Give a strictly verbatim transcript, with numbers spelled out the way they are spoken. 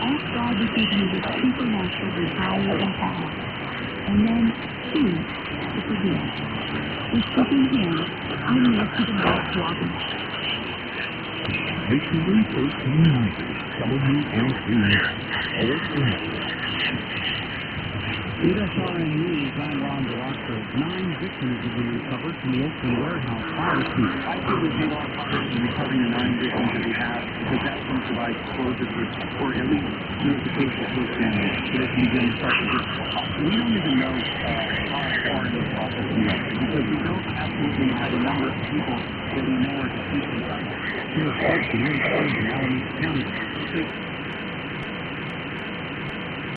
Ask God to give you the supernatural desire and power. And then choose to forgive. With seeking Him, I live to the next walking. Missionary thirteen ninety, W L C S, Old C S R N News, I'm Ron DeRosso. Nine victims have been recovered from the Oakland warehouse fire suit. I think we'd be a lot harder in recovering the nine victims that we have, because that's going to provide closure for, or at least notification to those families, so they can begin to start to get. We don't even know uh, how far in the process we are, because we don't absolutely have a number of people that we know are deceased. Sheriff Coach in Alameda County.